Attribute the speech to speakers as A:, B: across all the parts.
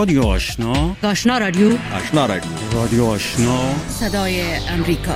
A: رادیو آشنا،
B: آشنا رادیو،
C: آشنا رادیو،
A: رادیو آشنا،
B: صدای امریکا.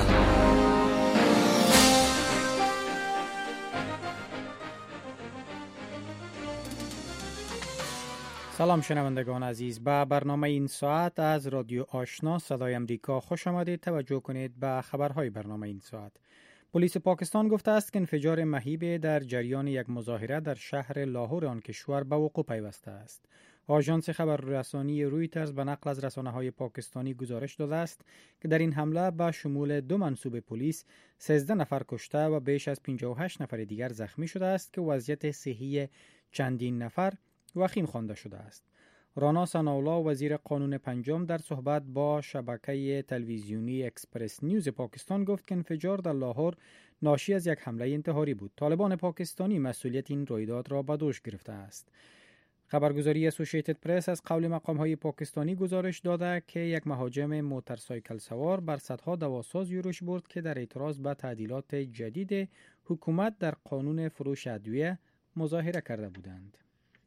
D: سلام شنوندگان عزیز، به برنامه این ساعت از رادیو آشنا صدای امریکا خوش آمدید. توجه کنید به خبرهای برنامه این ساعت. پلیس پاکستان گفته است که انفجار مهیب در جریان یک مظاهره در شهر لاهور آن کشور به وقوع پیوسته است. آژانس خبررسانی رویترز به نقل از رسانه‌های پاکستانی گزارش داده است که در این حمله به شمول 2 منصوب پلیس 13 نفر کشته و بیش از 58 نفر دیگر زخمی شده است که وضعیت صحی چندین نفر وخیم خوانده شده است. رانا ثناءالله وزیر قانون پنجم در صحبت با شبکه تلویزیونی اکسپرس نیوز پاکستان گفت که انفجار در لاهور ناشی از یک حمله انتحاری بود. طالبان پاکستانی مسئولیت این رویداد را به دوش گرفته است. خبرگزاری اسوسییتد پرس از قول مقام‌های پاکستانی گزارش داده که یک مهاجم موتورسایکل سوار بر صدها دواساز یورش برد که در اعتراض به تعدیلات جدید حکومت در قانون فروش ادویه مظاهره کرده بودند.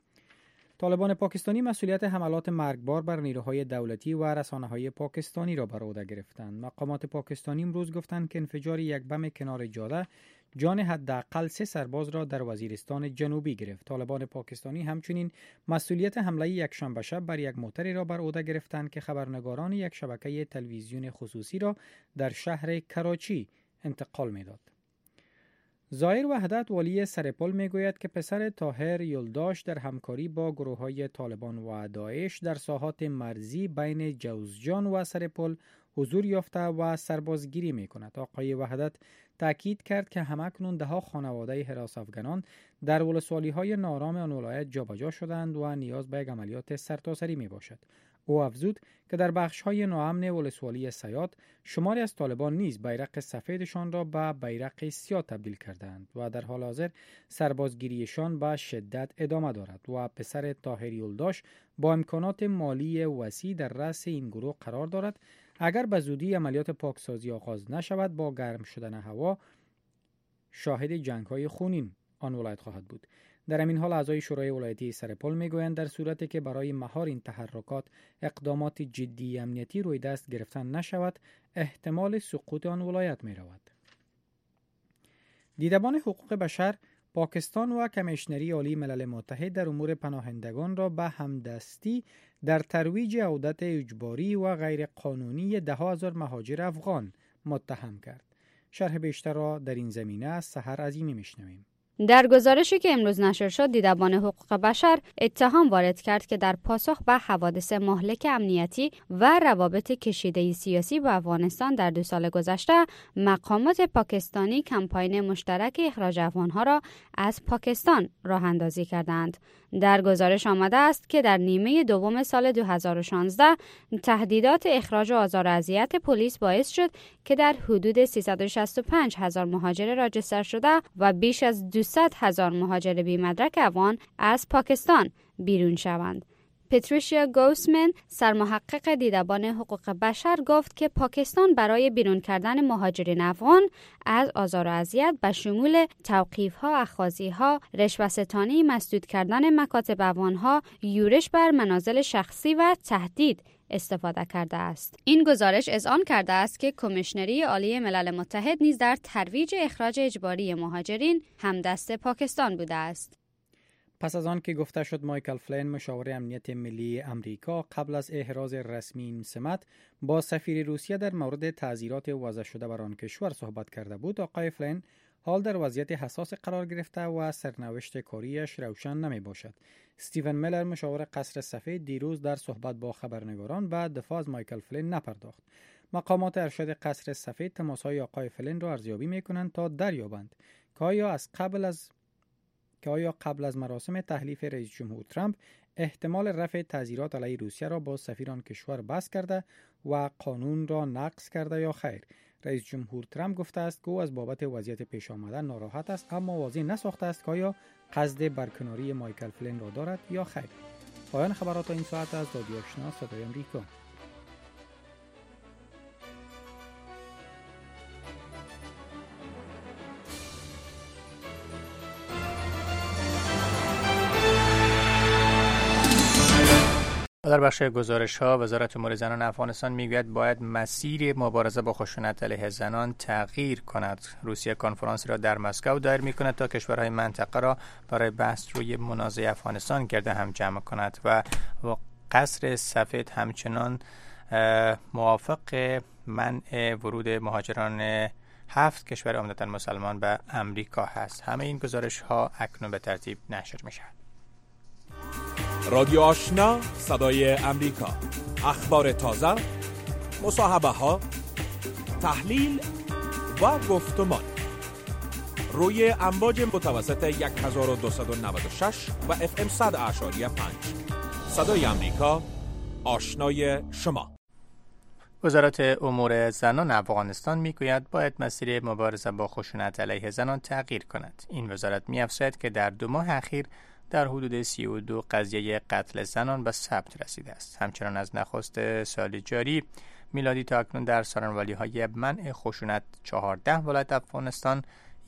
D: طالبان پاکستانی مسئولیت حملات مرگبار بر نیروهای دولتی و رسانه‌های پاکستانی را بر عهده گرفتند. مقامات پاکستانی امروز گفتند که انفجار یک بم کنار جاده جان حداقل 3 سرباز را در وزیرستان جنوبی گرفت. طالبان پاکستانی همچنین مسئولیت حمله یکشنبه شب بر یک موتری را بر عهده گرفتند که خبرنگاران یک شبکه تلویزیون خصوصی را در شهر کراچی انتقال می‌داد. ظاهر وحدت والی سرپل میگوید که پسر طاهر یلداش در همکاری با گروه‌های طالبان و داعش در ساحات مرزی بین جوزجان و سرپل حضور یافته و سربازگیری میکند. آقای وحدت تاکید کرد که همکنون ده‌ها خانواده حراس افغانان در ولسوالی‌های نارام آن ولایت جابجا شدند و نیاز به یک عملیات سرتاسری میباشد. او افزود که در بخش‌های ناامن ولسوالی سیاد شماری از طالبان نیز بیرق سفیدشان را به بیرق سیاه تبدیل کردند و در حال حاضر سربازگیریشان به شدت ادامه دارد و پسر طاهر یلداش با امکانات مالی وسیع در رأس این گروه قرار دارد. اگر به زودی عملیات پاکسازی آغاز نشود با گرم شدن هوا شاهد جنگ‌های خونین آن ولایت خواهد بود. در همین حال اعضای شورای ولایتی سرپل میگویند در صورتی که برای مهار این تحرکات اقدامات جدی امنیتی روی دست گرفتن نشود احتمال سقوط آن ولایت می رود. دیدبان حقوق بشر پاکستان و کمیشنری عالی ملل متحد در امور پناهندگان را به همدستی در ترویج عودت اجباری و غیر قانونی 10,000 مهاجر افغان متهم کرد. شرح بیشتر را در این زمینه از سحر عظیمی میشنویم.
E: در گزارشی که امروز نشر شد، دیدبان حقوق بشر اتهام وارد کرد که در پاسخ به حوادث مهلک امنیتی و روابط کشیده سیاسی با افغانستان در 2 سال گذشته، مقامات پاکستانی کمپاین مشترک اخراج افغانها را از پاکستان راه اندازی کردند. در گزارش آمده است که در نیمه دوم سال 2016 تهدیدات اخراج و آزار و اذیت پلیس باعث شد که در حدود 365,000 مهاجر راجستر شده و بیش از 200,000 مهاجر بی‌مدرک افغان از پاکستان بیرون شوند. پتریشیا گوسمن، سرمحقق دیدبان حقوق بشر، گفت که پاکستان برای بیرون کردن مهاجرین افغان از آزار و اذیت به شمول توقیف‌ها، اخاذی‌ها، رشوه‌ستانی، مسدود کردن مکاتب افغان‌ها، یورش بر منازل شخصی و تهدید استفاده کرده است. این گزارش اذعان کرده است که کمیشنری عالی ملل متحد نیز در ترویج اخراج اجباری مهاجرین همدست پاکستان بوده است.
D: پس از آن که گفته شد مایکل فلین مشاور امنیت ملی امریکا قبل از احراز رسمی این سمت با سفیر روسیه در مورد تعزیرات وضع شده بر آن کشور صحبت کرده بود، آقای فلین حال در وضعیت حساس قرار گرفته و سرنوشت کاریش روشن نمی باشد. استیون میلر مشاور قصر سفید دیروز در صحبت با خبرنگاران به دفاع از مایکل فلین نپرداخت. مقامات ارشد قصر سفید تماس‌های آقای فلین را ارزیابی می‌کنند تا دریابند که آیا قبل از مراسم تحلیف رئیس جمهور ترامپ احتمال رفع تعزیرات علیه روسیه را با سفیر آن کشور بحث کرده و قانون را نقض کرده یا خیر. رئیس جمهور ترامپ گفته است که او از بابت وضعیت پیش آمده ناراحت است، اما واضح نساخته است که آیا قصد برکناری مایکل فلین را دارد یا خیر. پایان خبرات این ساعت از رادیو آشنا صدای امریکا.
C: در بخش گزارش‌ها وزارت امور زنان افغانستان میگوید باید مسیر مبارزه با خشونت علیه زنان تغییر کند. روسیه کنفرانسی را در مسکو دایر می‌کند تا کشورهای منطقه را برای بحث روی منازعه افغانستان گرد هم جمع کند و قصر سفید همچنان موافق منع ورود مهاجران 7 کشور عمدتاً مسلمان به امریکا هست. همه این گزارش‌ها اکنون به ترتیب نشر می‌شود.
F: رادیو آشنا صدای امریکا، اخبار تازه، مصاحبه ها، تحلیل و گفتمان روی امواج متوسط 1296 و FM 100.5 صدای امریکا، آشنای شما.
C: وزارت امور زنان افغانستان میگوید باید مسیر مبارزه با خشونت علیه زنان تغییر کند. این وزارت می‌افزاید که در 2 ماه اخیر در حدود 32 قضیه قتل زنان به ثبت رسیده است. همچنان از نخست سال جاری میلادی تا اکنون در سارنوالی‌های منع خشونت 14 ولایت افغانستان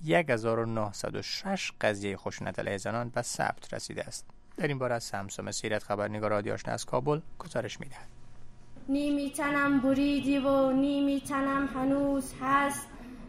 C: 1906 قضیه خشونت علیه زنان به ثبت رسیده است. در این باره سمسم سیرت خبرنگار رادیو آشنا از کابل گزارش می‌دهد.
G: نیمی تنم بریدی و نیمی تنم هنوز هست.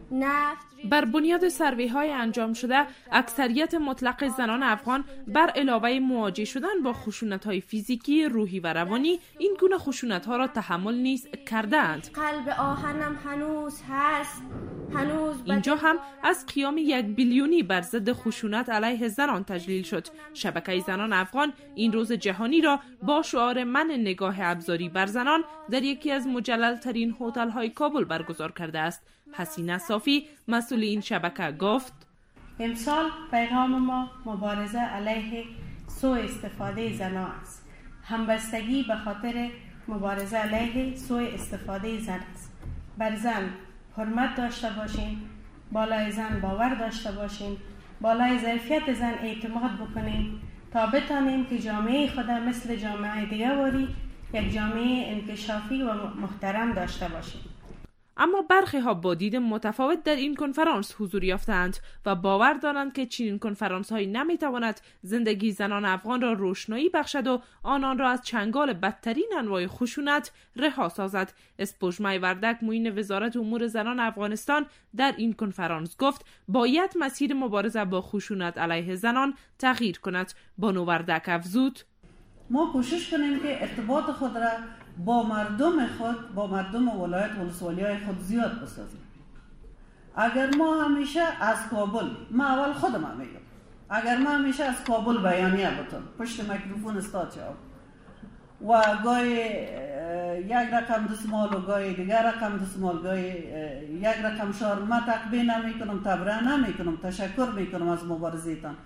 H: بر بنیاد سروی‌های انجام شده، اکثریت مطلق زنان افغان بر علاوه مواجه شدن با خشونت‌های فیزیکی، روحی و روانی، این گونه خشونت‌ها را تحمل نیز کرده‌اند.
G: قلب آهنم هنوز هست.
H: اینجا هم از قیام 1 بیلیونی بر ضد خشونت علیه زنان تجلیل شد. شبکه زنان افغان این روز جهانی را با شعار من نگاه ابزاری بر زنان در یکی از مجلل‌ترین هتل‌های کابل برگزار کرده است. حسینه صافی مسئول این شبکه گفت:
I: امسال پیغام ما مبارزه علیه سوء استفاده زنان است. همبستگی به خاطر مبارزه علیه سوء استفاده زن است. بر زن حرمت داشته باشیم، بالای زن باور داشته باشیم، بالای ظرفیت زن اعتماد بکنیم تا بتانیم که جامعه خود مثل جامعه دیگه واری یک جامعه انکشافی و محترم داشته باشیم.
H: اما برخی ها با دید متفاوت در این کنفرانس حضور یافتند و باور دارند که چنین کنفرانس هایی نمیتواند زندگی زنان افغان را روشنایی بخشد و آنان را از چنگال بدترین انواع خشونت رها سازد. اسپوژمای وردک معین وزارت امور زنان افغانستان در این کنفرانس گفت باید مسیر مبارزه با خشونت علیه زنان تغییر کند. بانو وردک افزود:
J: ما کوشش کنیم که ارتباط خود را با مردم خود، با مردم ولایت ولسوالی‌های خود زیاد بسازیم. اگر ما همیشه از کابل، ما اول خودم میگم، اگر ما همیشه از کابل بیانیه بتون پشت میکروفون استاد شوم و گاهی یک رقم دسمال و گاهی دیگر رقم دسمال، گاهی یک رقم شعار، ما تقبیه نمیکنم، تبرئه نمیکنم، تشکر میکنم از مبارزه‌تان،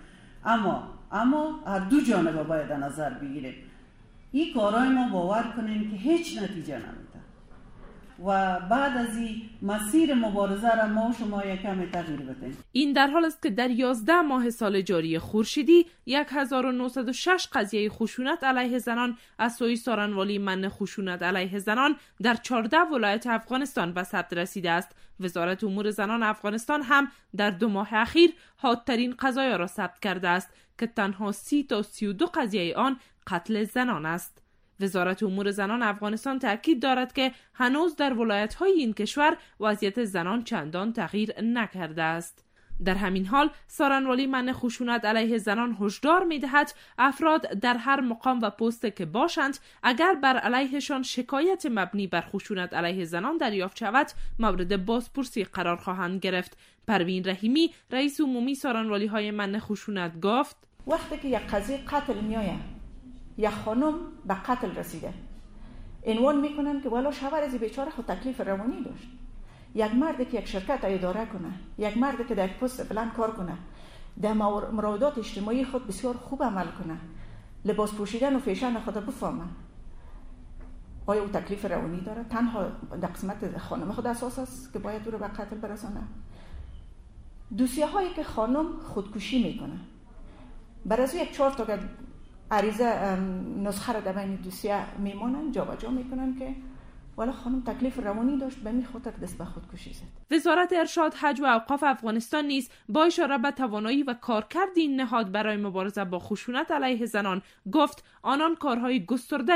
J: اما هر دو جانبه باید نظر بگیریم. این کارهای ما باور کنیم که هیچ نتیجه نمیده و بعد از این مسیر مبارزه را ما و شما یکم تغییر بدیم.
H: این در حال است که در 11 ماه سال جاری خورشیدی 1906 قضیه خشونت علیه زنان از سوی سارنوالی منع خشونت علیه زنان در 14 ولایت افغانستان به ثبت رسیده است. وزارت امور زنان افغانستان هم در 2 ماه اخیر حادترین قضایا را ثبت کرده است که تنها 30 تا 32 قضیه آن قتل زنان است. وزارت امور زنان افغانستان تاکید دارد که هنوز در ولایت‌های این کشور وضعیت زنان چندان تغییر نکرده است. در همین حال سارنوالی منع خشونت علیه زنان هشدار می‌دهد افراد در هر مقام و پست که باشند اگر بر علیهشان شکایت مبنی بر خشونت علیه زنان دریافت شود مورد بازپرسی قرار خواهند گرفت. پروین رحیمی رئیس عمومی سارنوالی‌های منع خشونت گفت:
K: وقتی که یک قضیه قتل میآید، یک خانم به قتل رسیده، عنوان میکنن که والا شوهر از بیچاره خود تکلیف روانی داشت. یک مردی که یک شرکت اداره کنه، یک مردی که در یک پست بلند کار کنه، در مراودات اجتماعی خود بسیار خوب عمل کنه، لباس پوشیدن و فیشن خود بفهمه، آیا او تکلیف روانی داره؟ تنها در قسمت خانم خود اساس است که باید او رو به قتل برسانه. دوسیه هایی که خانم خودکشی میکنه، بر از 4 تا عریضه نسخه را در بین دوسیه میمونن، جابجا میکنن که والا خانم تکلیف روانی داشت، به می خاطر دست به خودکشی زد.
H: وزارت ارشاد، حج و اوقاف افغانستان نیز با اشاره به توانایی و کارکرد این نهاد برای مبارزه با خشونت علیه زنان گفت آنان کارهای گسترده